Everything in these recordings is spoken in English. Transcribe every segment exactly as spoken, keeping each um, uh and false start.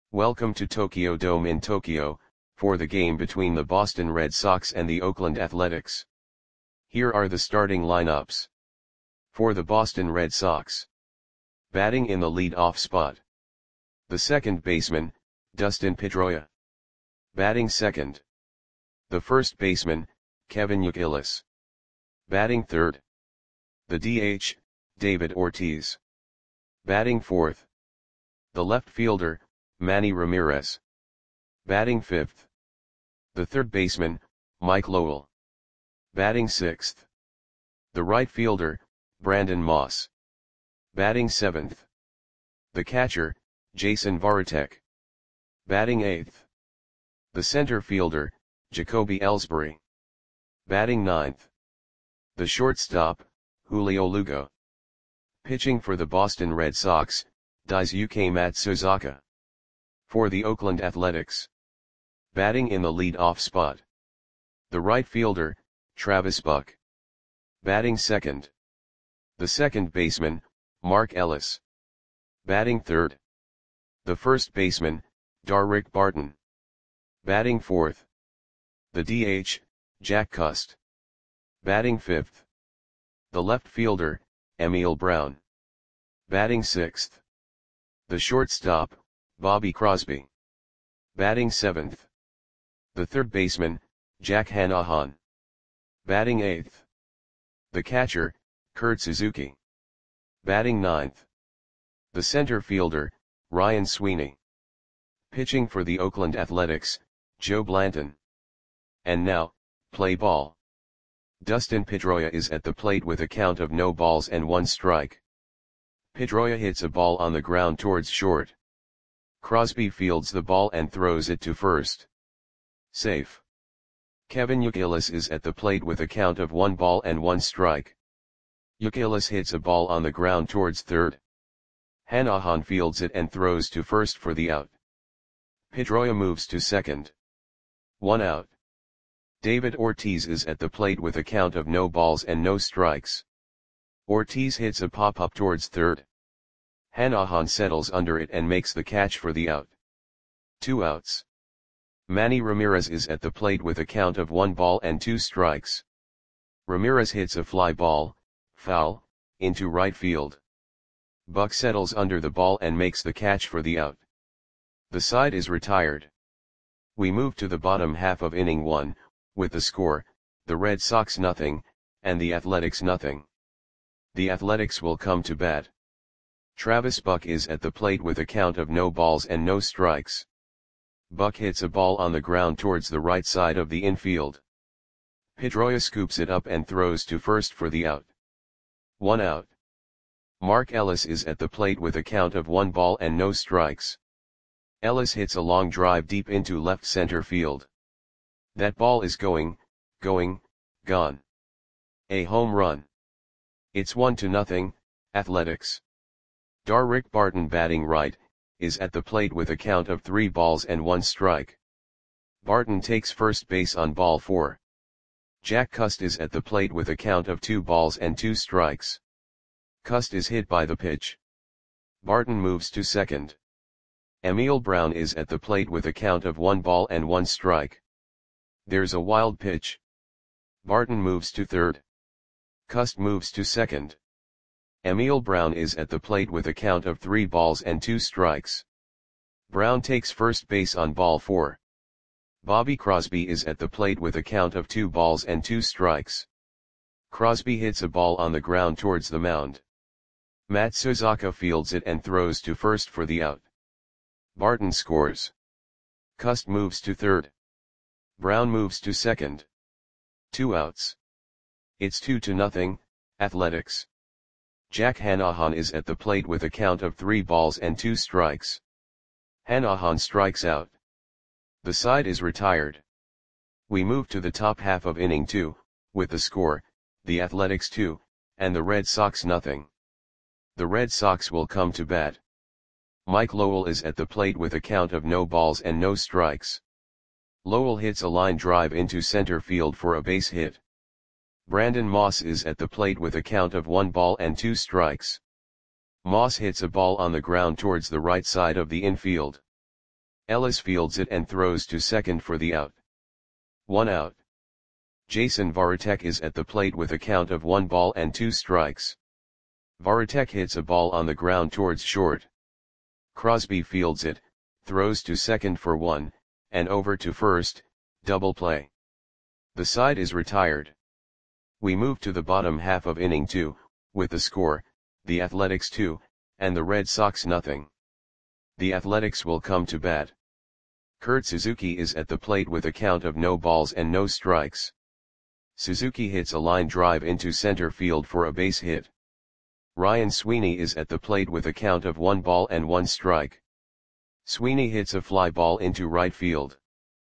Welcome to Tokyo Dome in Tokyo, for the game between the Boston Red Sox and the Oakland Athletics. Here are the starting lineups. For the Boston Red Sox. Batting in the lead-off spot. The second baseman, Dustin Pedroia. Batting second. The first baseman, Kevin Youkilis. Batting third. The D H, David Ortiz. Batting fourth. The left fielder, Manny Ramirez. Batting fifth. The third baseman, Mike Lowell. Batting sixth. The right fielder, Brandon Moss. Batting seventh. The catcher, Jason Varitek. Batting eighth. The center fielder, Jacoby Ellsbury. Batting ninth. The shortstop, Julio Lugo. Pitching for the Boston Red Sox, Daisuke Matsuzaka. For the Oakland Athletics. Batting in the lead-off spot. The right fielder, Travis Buck. Batting second. The second baseman, Mark Ellis. Batting third. The first baseman, Darrick Barton. Batting fourth. The D H, Jack Cust. Batting fifth. The left fielder, Emil Brown. Batting sixth. The shortstop, Bobby Crosby. Batting seventh. The third baseman, Jack Hanahan. Batting eighth. The catcher, Kurt Suzuki. Batting ninth. The center fielder, Ryan Sweeney. Pitching for the Oakland Athletics, Joe Blanton. And now, play ball. Dustin Pedroia is at the plate with a count of no balls and one strike. Pedroia hits a ball on the ground towards short. Crosby fields the ball and throws it to first. Safe. Kevin Youkilis is at the plate with a count of one ball and one strike. Youkilis hits a ball on the ground towards third. Hanahan fields it and throws to first for the out. Pedroia moves to second. One out. David Ortiz is at the plate with a count of no balls and no strikes. Ortiz hits a pop-up towards third. Hanahan settles under it and makes the catch for the out. Two outs. Manny Ramirez is at the plate with a count of one ball and two strikes. Ramirez hits a fly ball, foul, into right field. Buck settles under the ball and makes the catch for the out. The side is retired. We move to the bottom half of inning one, with the score, the Red Sox nothing, and the Athletics nothing. The Athletics will come to bat. Travis Buck is at the plate with a count of no balls and no strikes. Buck hits a ball on the ground towards the right side of the infield. Pedroia scoops it up and throws to first for the out. One out. Mark Ellis is at the plate with a count of one ball and no strikes. Ellis hits a long drive deep into left center field. That ball is going, going, gone. A home run. It's one to nothing, Athletics. Darrick Barton, batting right, is at the plate with a count of three balls and one strike. Barton takes first base on ball four. Jack Cust is at the plate with a count of two balls and two strikes. Cust is hit by the pitch. Barton moves to second. Emil Brown is at the plate with a count of one ball and one strike. There's a wild pitch. Barton moves to third. Cust moves to second. Emil Brown is at the plate with a count of three balls and two strikes. Brown takes first base on ball four. Bobby Crosby is at the plate with a count of two balls and two strikes. Crosby hits a ball on the ground towards the mound. Matsuzaka fields it and throws to first for the out. Barton scores. Cust moves to third. Brown moves to second. Two outs. It's two to nothing, Athletics. Jack Hanahan is at the plate with a count of three balls and two strikes. Hanahan strikes out. The side is retired. We move to the top half of inning two, with the score, the Athletics two, and the Red Sox nothing. The Red Sox will come to bat. Mike Lowell is at the plate with a count of no balls and no strikes. Lowell hits a line drive into center field for a base hit. Brandon Moss is at the plate with a count of one ball and two strikes. Moss hits a ball on the ground towards the right side of the infield. Ellis fields it and throws to second for the out. One out. Jason Varitek is at the plate with a count of one ball and two strikes. Varitek hits a ball on the ground towards short. Crosby fields it, throws to second for one, and over to first, double play. The side is retired. We move to the bottom half of inning two, with the score, the Athletics two, and the Red Sox nothing. The Athletics will come to bat. Kurt Suzuki is at the plate with a count of no balls and no strikes. Suzuki hits a line drive into center field for a base hit. Ryan Sweeney is at the plate with a count of one ball and one strike. Sweeney hits a fly ball into right field.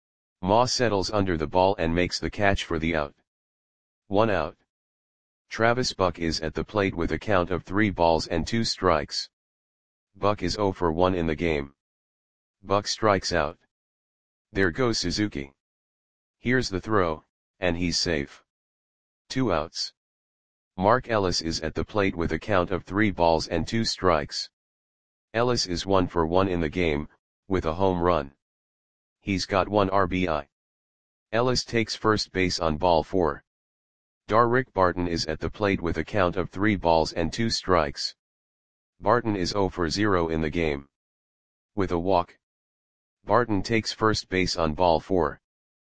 Ma settles under the ball and makes the catch for the out. One out. Travis Buck is at the plate with a count of three balls and two strikes. Buck is zero for one in the game. Buck strikes out. There goes Suzuki. Here's the throw, and he's safe. Two outs. Mark Ellis is at the plate with a count of three balls and two strikes. Ellis is one for one in the game, with a home run. He's got one R B I. Ellis takes first base on ball four. Darrick Barton is at the plate with a count of three balls and two strikes. Barton is zero for zero in the game. With a walk. Barton takes first base on ball four.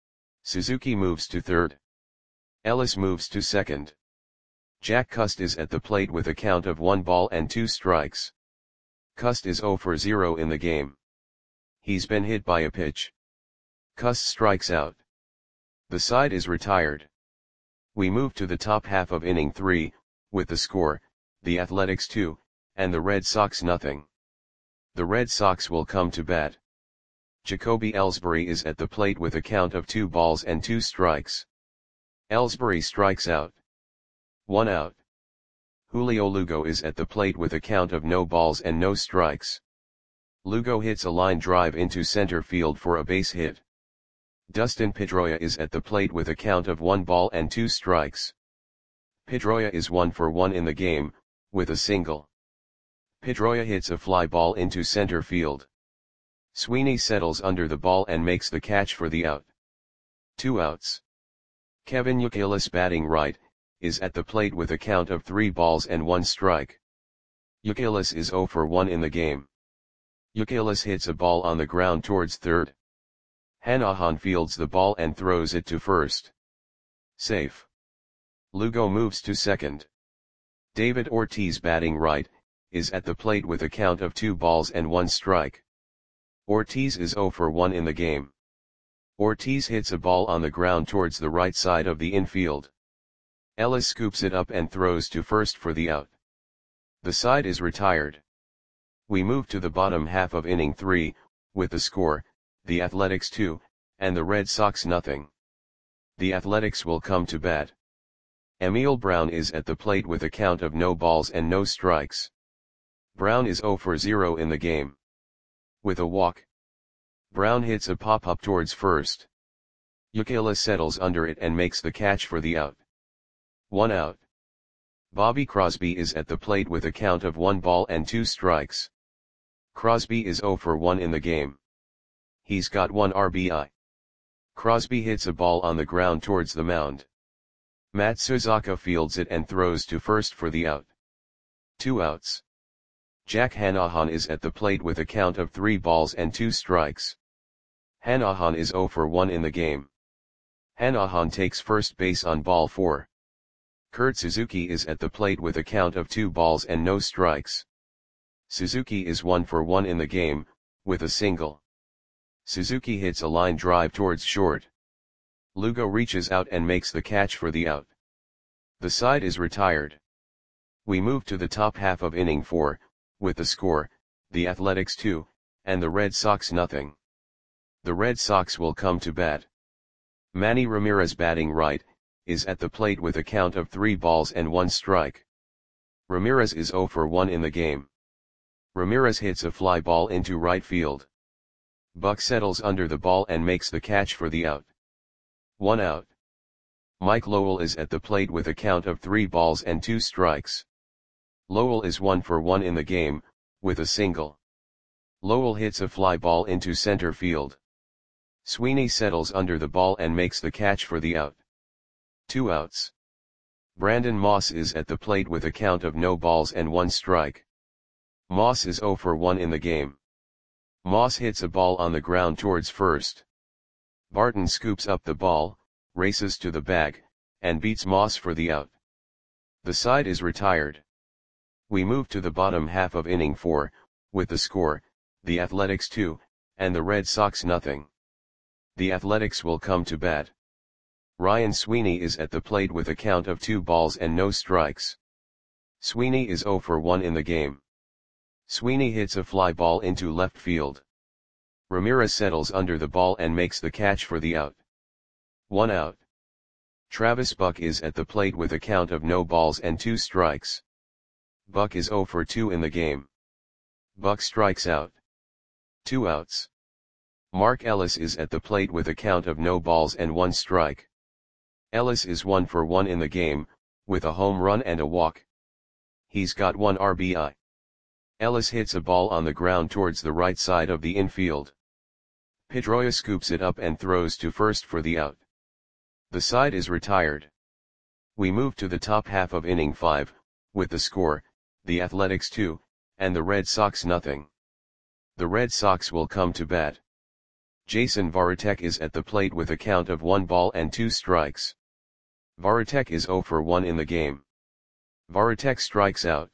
Suzuki moves to third. Ellis moves to second. Jack Cust is at the plate with a count of one ball and two strikes. Cust is zero for zero in the game. He's been hit by a pitch. Cust strikes out. The side is retired. We move to the top half of inning three, with the score, the Athletics two, and the Red Sox nothing. The Red Sox will come to bat. Jacoby Ellsbury is at the plate with a count of two balls and two strikes. Ellsbury strikes out. One out. Julio Lugo is at the plate with a count of no balls and no strikes. Lugo hits a line drive into center field for a base hit. Dustin Pedroia is at the plate with a count of one ball and two strikes. Pedroia is one for one in the game, with a single. Pedroia hits a fly ball into center field. Sweeney settles under the ball and makes the catch for the out. Two outs. Kevin Youkilis, batting right, is at the plate with a count of three balls and one strike. Youkilis is zero for one in the game. Youkilis hits a ball on the ground towards third. Hanahan fields the ball and throws it to first. Safe. Lugo moves to second. David Ortiz, batting right, is at the plate with a count of two balls and one strike. Ortiz is zero for one in the game. Ortiz hits a ball on the ground towards the right side of the infield. Ellis scoops it up and throws to first for the out. The side is retired. We move to the bottom half of inning three, with the score, the Athletics two, and the Red Sox nothing. The Athletics will come to bat. Emil Brown is at the plate with a count of no balls and no strikes. Brown is zero for zero in the game. With a walk. Brown hits a pop-up towards first. Youkilis settles under it and makes the catch for the out. One out. Bobby Crosby is at the plate with a count of one ball and two strikes. Crosby is zero for one in the game. He's got one R B I. Crosby hits a ball on the ground towards the mound. Matsuzaka fields it and throws to first for the out. Two outs. Jack Hanahan is at the plate with a count of three balls and two strikes. Hanahan is zero for one in the game. Hanahan takes first base on ball four. Kurt Suzuki is at the plate with a count of two balls and no strikes. Suzuki is one for one in the game, with a single. Suzuki hits a line drive towards short. Lugo reaches out and makes the catch for the out. The side is retired. We move to the top half of inning four, with the score, the Athletics two, and the Red Sox nothing. The Red Sox will come to bat. Manny Ramirez, batting right, is at the plate with a count of three balls and one strike. Ramirez is zero for one in the game. Ramirez hits a fly ball into right field. Buck settles under the ball and makes the catch for the out. One out. Mike Lowell is at the plate with a count of three balls and two strikes. Lowell is one for one in the game, with a single. Lowell hits a fly ball into center field. Sweeney settles under the ball and makes the catch for the out. Two outs. Brandon Moss is at the plate with a count of no balls and one strike. Moss is zero for one in the game. Moss hits a ball on the ground towards first. Barton scoops up the ball, races to the bag, and beats Moss for the out. The side is retired. We move to the bottom half of inning four, with the score, the Athletics two, and the Red Sox nothing. The Athletics will come to bat. Ryan Sweeney is at the plate with a count of two balls and no strikes. Sweeney is zero for one in the game. Sweeney hits a fly ball into left field. Ramirez settles under the ball and makes the catch for the out. One out. Travis Buck is at the plate with a count of no balls and two strikes. Buck is zero for two in the game. Buck strikes out. Two outs. Mark Ellis is at the plate with a count of no balls and one strike. Ellis is one for one in the game, with a home run and a walk. He's got one R B I. Ellis hits a ball on the ground towards the right side of the infield. Pedroia scoops it up and throws to first for the out. The side is retired. We move to the top half of inning five, with the score, the Athletics two, and the Red Sox nothing. The Red Sox will come to bat. Jason Varitek is at the plate with a count of one ball and two strikes. Varitek is zero for one in the game. Varitek strikes out.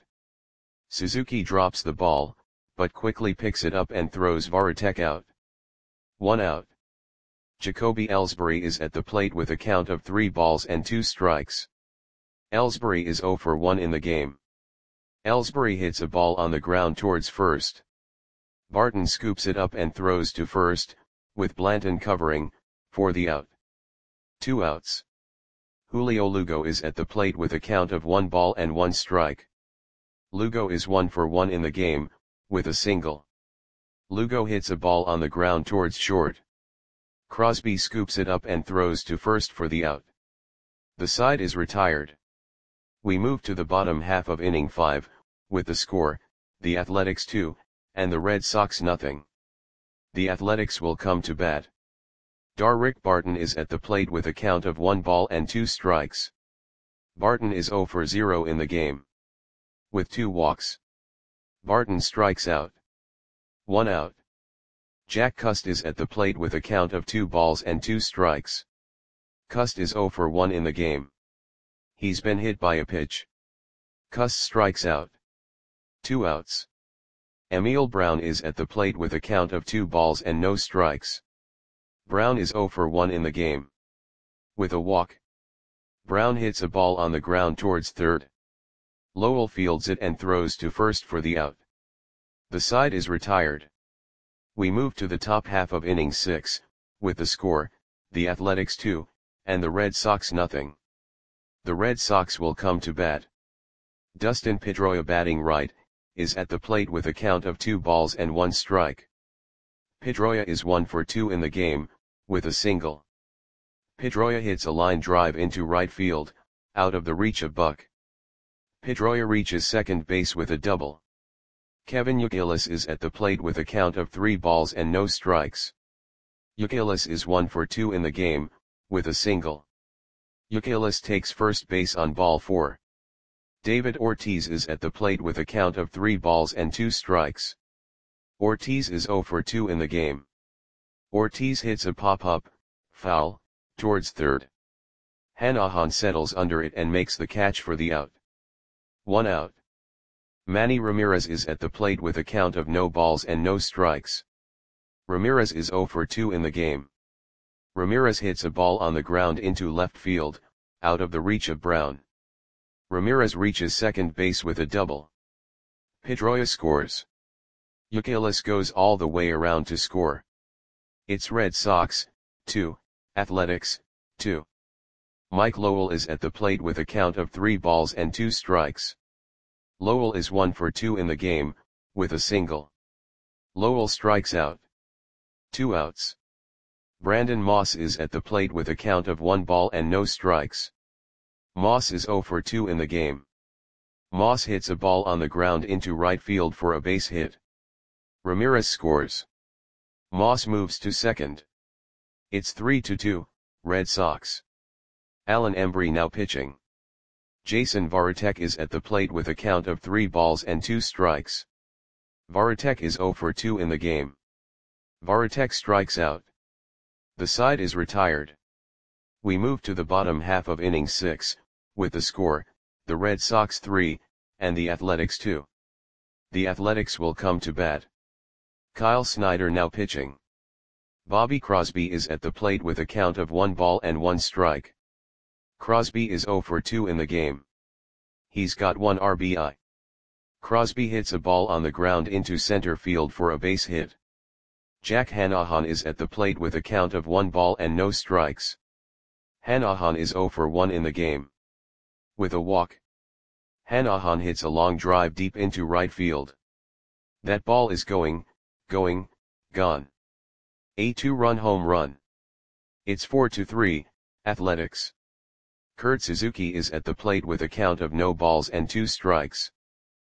Suzuki drops the ball, but quickly picks it up and throws Varitek out. One out. Jacoby Ellsbury is at the plate with a count of three balls and two strikes. Ellsbury is zero for one in the game. Ellsbury hits a ball on the ground towards first. Barton scoops it up and throws to first, with Blanton covering, for the out. Two outs. Julio Lugo is at the plate with a count of one ball and one strike. Lugo is one for one in the game, with a single. Lugo hits a ball on the ground towards short. Crosby scoops it up and throws to first for the out. The side is retired. We move to the bottom half of inning five, with the score, the Athletics two, and the Red Sox nothing. The Athletics will come to bat. Darrick Barton is at the plate with a count of one ball and two strikes. Barton is zero for zero in the game. With two walks. Barton strikes out. One out. Jack Cust is at the plate with a count of two balls and two strikes. Cust is zero for one in the game. He's been hit by a pitch. Cust strikes out. Two outs. Emil Brown is at the plate with a count of two balls and no strikes. Brown is zero for one in the game. With a walk. Brown hits a ball on the ground towards third. Lowell fields it and throws to first for the out. The side is retired. We move to the top half of inning six, with the score, the Athletics two, and the Red Sox nothing. The Red Sox will come to bat. Dustin Pedroia, batting right, is at the plate with a count of two balls and one strike. Pedroia is one for two in the game, with a single. Pedroia hits a line drive into right field, out of the reach of Buck. Pedroia reaches second base with a double. Kevin Youkilis is at the plate with a count of three balls and no strikes. Youkilis is one for two in the game, with a single. Youkilis takes first base on ball four. David Ortiz is at the plate with a count of three balls and two strikes. Ortiz is zero for two in the game. Ortiz hits a pop-up, foul, towards third. Hanahan settles under it and makes the catch for the out. One out. Manny Ramirez is at the plate with a count of no balls and no strikes. Ramirez is zero for two in the game. Ramirez hits a ball on the ground into left field, out of the reach of Brown. Ramirez reaches second base with a double. Pedroia scores. Youkilis goes all the way around to score. It's Red Sox, two, Athletics, two. Mike Lowell is at the plate with a count of three balls and two strikes. Lowell is one for two in the game, with a single. Lowell strikes out. Two outs. Brandon Moss is at the plate with a count of one ball and no strikes. Moss is zero for two in the game. Moss hits a ball on the ground into right field for a base hit. Ramirez scores. Moss moves to second. It's three to two, Red Sox. Alan Embry now pitching. Jason Varitek is at the plate with a count of three balls and two strikes. Varitek is zero for two in the game. Varitek strikes out. The side is retired. We move to the bottom half of inning six, with the score, the Red Sox three, and the Athletics two. The Athletics will come to bat. Kyle Snyder now pitching. Bobby Crosby is at the plate with a count of one ball and one strike. Crosby is zero for two in the game. He's got one R B I. Crosby hits a ball on the ground into center field for a base hit. Jack Hanahan is at the plate with a count of one ball and no strikes. Hanahan is zero for one in the game. With a walk. Hanahan hits a long drive deep into right field. That ball is going, going, gone. A two-run home run. It's four to three, Athletics. Kurt Suzuki is at the plate with a count of no balls and two strikes.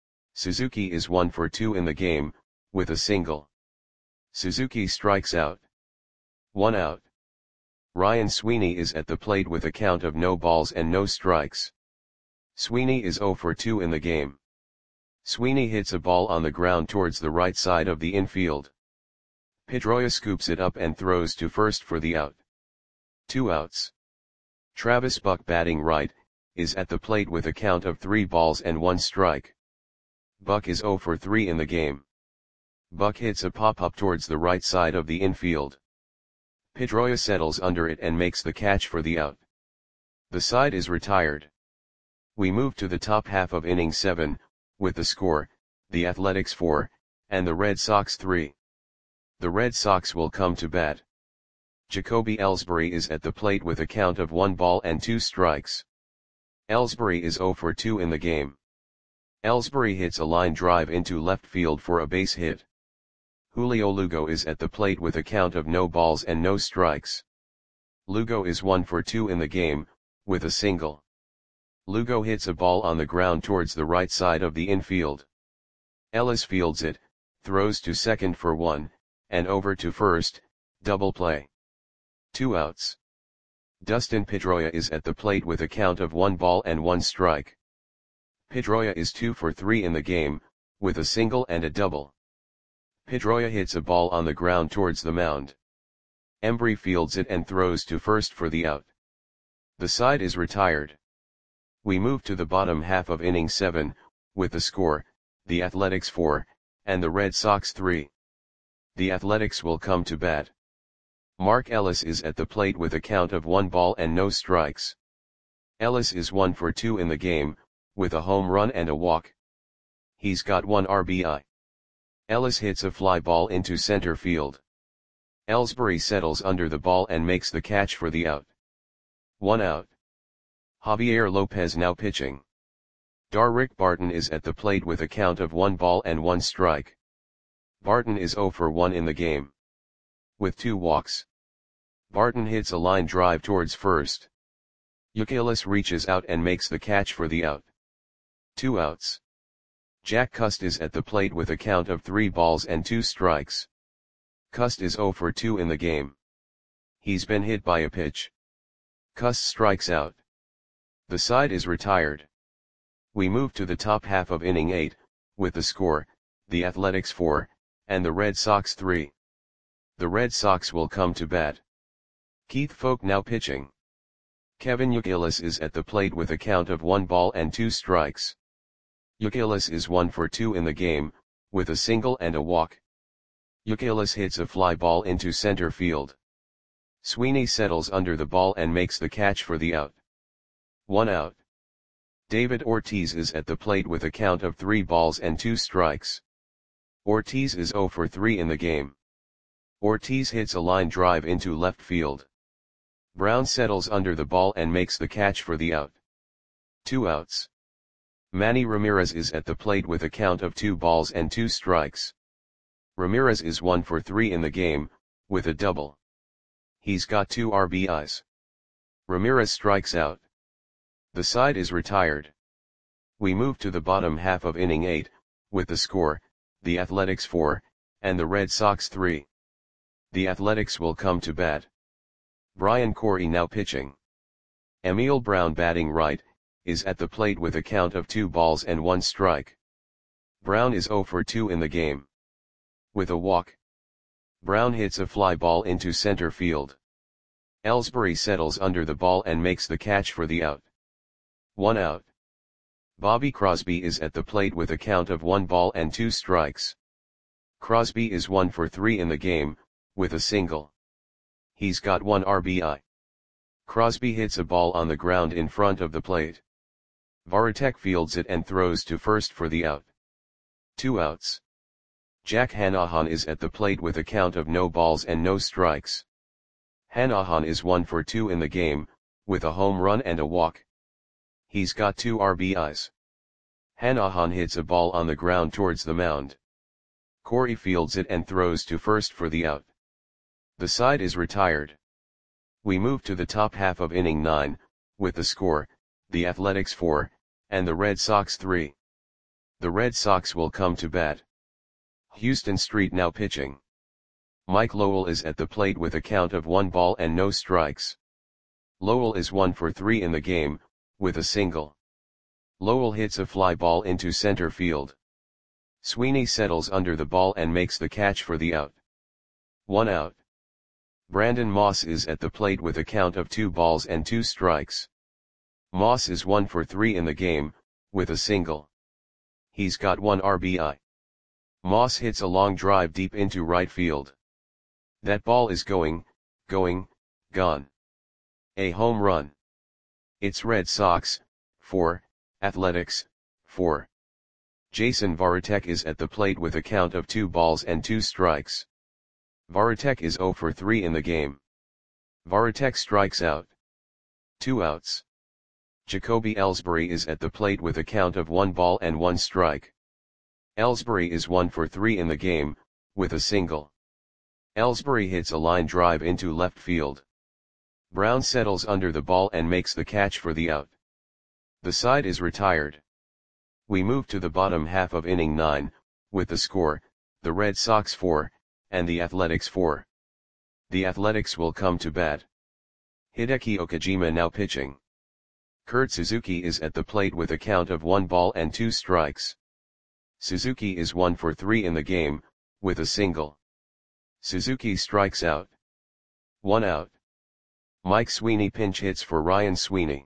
Suzuki is one for two in the game, with a single. Suzuki strikes out. One out. Ryan Sweeney is at the plate with a count of no balls and no strikes. Sweeney is zero for two in the game. Sweeney hits a ball on the ground towards the right side of the infield. Pedroia scoops it up and throws to first for the out. Two outs. Travis Buck, batting right, is at the plate with a count of three balls and one strike. Buck is zero for three in the game. Buck hits a pop-up towards the right side of the infield. Pedroia settles under it and makes the catch for the out. The side is retired. We move to the top half of inning seven, with the score, the Athletics four, and the Red Sox three. The Red Sox will come to bat. Jacoby Ellsbury is at the plate with a count of one ball and two strikes. Ellsbury is zero for two in the game. Ellsbury hits a line drive into left field for a base hit. Julio Lugo is at the plate with a count of no balls and no strikes. Lugo is one for two in the game, with a single. Lugo hits a ball on the ground towards the right side of the infield. Ellis fields it, throws to second for one, and over to first, double play. Two outs. Dustin Pedroia is at the plate with a count of one ball and one strike. Pedroia is two for three in the game, with a single and a double. Pedroia hits a ball on the ground towards the mound. Embry fields it and throws to first for the out. The side is retired. We move to the bottom half of inning seven, with the score, the Athletics four, and the Red Sox three. The Athletics will come to bat. Mark Ellis is at the plate with a count of one ball and no strikes. Ellis is one for two in the game, with a home run and a walk. He's got one R B I. Ellis hits a fly ball into center field. Ellsbury settles under the ball and makes the catch for the out. One out. Javier Lopez now pitching. Darrick Barton is at the plate with a count of one ball and one strike. Barton is zero for one in the game. With two walks. Barton hits a line drive towards first. Youkilis reaches out and makes the catch for the out. Two outs. Jack Cust is at the plate with a count of three balls and two strikes. Cust is zero for two in the game. He's been hit by a pitch. Cust strikes out. The side is retired. We move to the top half of inning eight, with the score, the Athletics four, and the Red Sox three. The Red Sox will come to bat. Keith Foulke now pitching. Kevin Youkilis is at the plate with a count of one ball and two strikes. Youkilis is one for two in the game, with a single and a walk. Youkilis hits a fly ball into center field. Sweeney settles under the ball and makes the catch for the out. One out. David Ortiz is at the plate with a count of three balls and two strikes. Ortiz is zero for three in the game. Ortiz hits a line drive into left field. Brown settles under the ball and makes the catch for the out. Two outs. Manny Ramirez is at the plate with a count of two balls and two strikes. Ramirez is one for three in the game, with a double. He's got two R B Is. Ramirez strikes out. The side is retired. We move to the bottom half of inning eight, with the score, the Athletics four, and the Red Sox three. The Athletics will come to bat. Brian Corey now pitching. Emil Brown batting right, is at the plate with a count of two balls and one strike. Brown is zero for two in the game. With a walk, Brown hits a fly ball into center field. Ellsbury settles under the ball and makes the catch for the out. One out. Bobby Crosby is at the plate with a count of one ball and two strikes. Crosby is one for three in the game, with a single. He's got one R B I. Crosby hits a ball on the ground in front of the plate. Varitek fields it and throws to first for the out. Two outs. Jack Hannahan is at the plate with a count of no balls and no strikes. Hannahan is one for two in the game, with a home run and a walk. He's got two R B Is. Hannahan hits a ball on the ground towards the mound. Corey fields it and throws to first for the out. The side is retired. We move to the top half of inning nine, with the score, the Athletics four, and the Red Sox three. The Red Sox will come to bat. Houston Street now pitching. Mike Lowell is at the plate with a count of one ball and no strikes. Lowell is one for three in the game, with a single. Lowell hits a fly ball into center field. Sweeney settles under the ball and makes the catch for the out. One out. Brandon Moss is at the plate with a count of two balls and two strikes. Moss is one for three in the game, with a single. He's got one R B I. Moss hits a long drive deep into right field. That ball is going, going, gone. A home run. It's Red Sox, four, Athletics, four. Jason Varitek is at the plate with a count of two balls and two strikes. Varitek is zero for three in the game. Varitek strikes out. Two outs. Jacoby Ellsbury is at the plate with a count of one ball and one strike. Ellsbury is one for three in the game, with a single. Ellsbury hits a line drive into left field. Brown settles under the ball and makes the catch for the out. The side is retired. We move to the bottom half of inning nine, with the score, the Red Sox four, and the Athletics four. The Athletics will come to bat. Hideki Okajima now pitching. Kurt Suzuki is at the plate with a count of one ball and two strikes. Suzuki is one for three in the game, with a single. Suzuki strikes out. One out. Mike Sweeney pinch hits for Ryan Sweeney.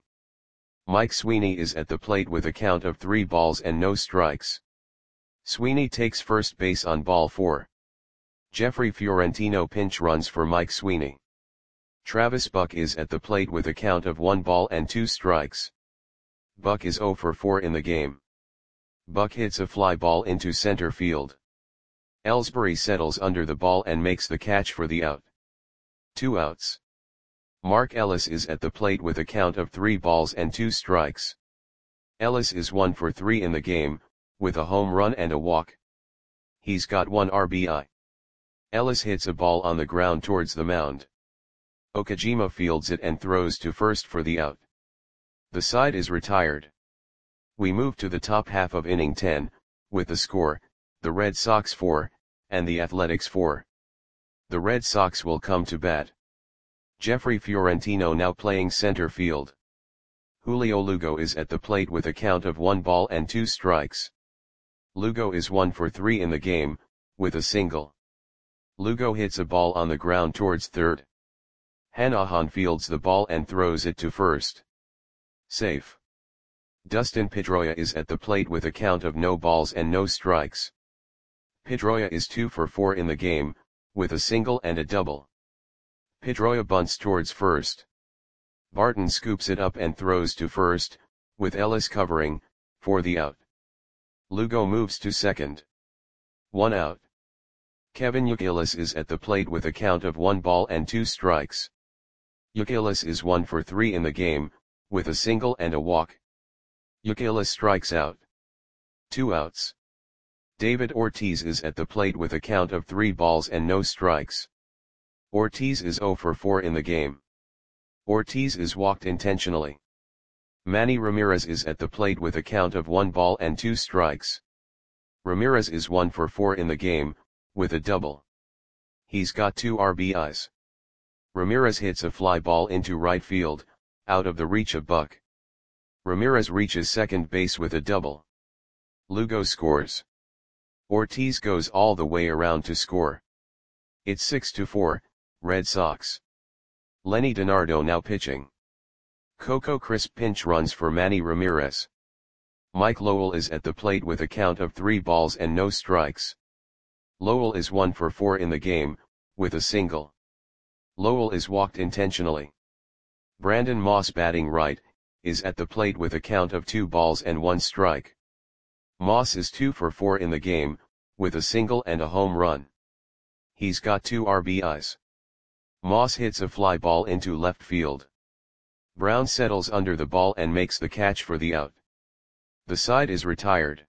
Mike Sweeney is at the plate with a count of three balls and no strikes. Sweeney takes first base on ball four. Jeffrey Fiorentino pinch runs for Mike Sweeney. Travis Buck is at the plate with a count of one ball and two strikes. Buck is zero for four in the game. Buck hits a fly ball into center field. Ellsbury settles under the ball and makes the catch for the out. Two outs. Mark Ellis is at the plate with a count of three balls and two strikes. Ellis is one for three in the game, with a home run and a walk. He's got one R B I. Ellis hits a ball on the ground towards the mound. Okajima fields it and throws to first for the out. The side is retired. We move to the top half of inning ten, with the score, the Red Sox four, and the Athletics four. The Red Sox will come to bat. Jeffrey Fiorentino now playing center field. Julio Lugo is at the plate with a count of one ball and two strikes. Lugo is one for three in the game, with a single. Lugo hits a ball on the ground towards third. Hannahan fields the ball and throws it to first. Safe. Dustin Pedroia is at the plate with a count of no balls and no strikes. Pedroia is two for four in the game, with a single and a double. Pedroia bunts towards first. Barton scoops it up and throws to first, with Ellis covering, for the out. Lugo moves to second. One out. Kevin Youkilis is at the plate with a count of one ball and two strikes. Youkilis is one for three in the game, with a single and a walk. Youkilis strikes out. Two outs. David Ortiz is at the plate with a count of three balls and no strikes. Ortiz is zero for four in the game. Ortiz is walked intentionally. Manny Ramirez is at the plate with a count of one ball and two strikes. Ramirez is one for four in the game, with a double. He's got two R B Is. Ramirez hits a fly ball into right field, out of the reach of Buck. Ramirez reaches second base with a double. Lugo scores. Ortiz goes all the way around to score. It's six to four, Red Sox. Lenny DiNardo now pitching. Coco Crisp pinch runs for Manny Ramirez. Mike Lowell is at the plate with a count of three balls and no strikes. Lowell is one for four in the game, with a single. Lowell is walked intentionally. Brandon Moss batting right, is at the plate with a count of two balls and one strike. Moss is two for four in the game, with a single and a home run. He's got two R B Is. Moss hits a fly ball into left field. Brown settles under the ball and makes the catch for the out. The side is retired.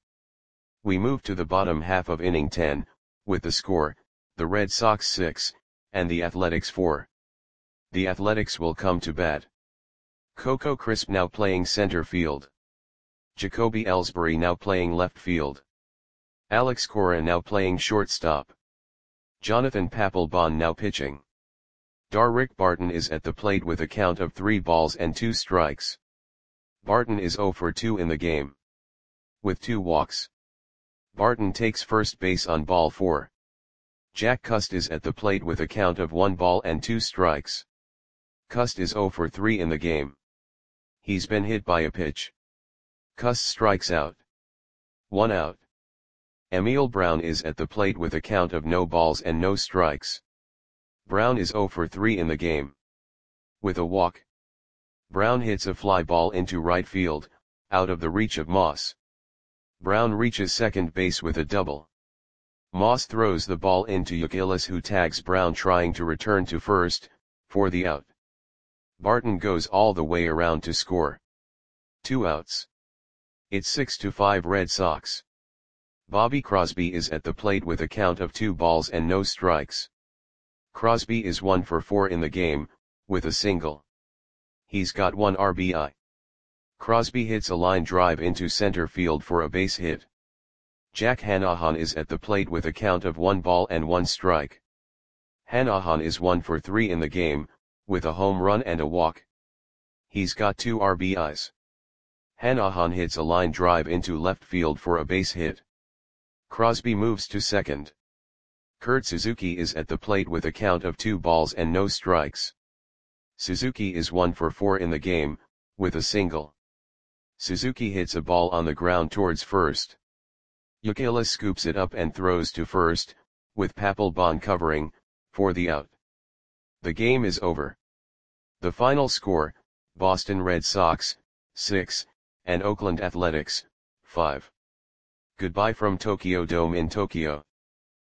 We move to the bottom half of inning ten, with the score, the Red Sox six, and the Athletics four. The Athletics will come to bat. Coco Crisp now playing center field. Jacoby Ellsbury now playing left field. Alex Cora now playing shortstop. Jonathan Papelbon now pitching. Darrick Barton is at the plate with a count of three balls and two strikes. Barton is zero for two in the game, with two walks. Barton takes first base on ball four. Jack Cust is at the plate with a count of one ball and two strikes. Cust is zero for three in the game. He's been hit by a pitch. Cust strikes out. One out. Emil Brown is at the plate with a count of no balls and no strikes. Brown is zero for three in the game, with a walk. Brown hits a fly ball into right field, out of the reach of Moss. Brown reaches second base with a double. Moss throws the ball into Youkilis, who tags Brown trying to return to first, for the out. Barton goes all the way around to score. Two outs. It's six to five Red Sox. Bobby Crosby is at the plate with a count of two balls and no strikes. Crosby is one for four in the game, with a single. He's got one R B I. Crosby hits a line drive into center field for a base hit. Jack Hanahan is at the plate with a count of one ball and one strike. Hanahan is one for three in the game, with a home run and a walk. He's got two R B Is. Hanahan hits a line drive into left field for a base hit. Crosby moves to second. Kurt Suzuki is at the plate with a count of two balls and no strikes. Suzuki is one for four in the game, with a single. Suzuki hits a ball on the ground towards first. Youkilis scoops it up and throws to first, with Papelbon covering, for the out. The game is over. The final score, Boston Red Sox, six, and Oakland Athletics, five. Goodbye from Tokyo Dome in Tokyo.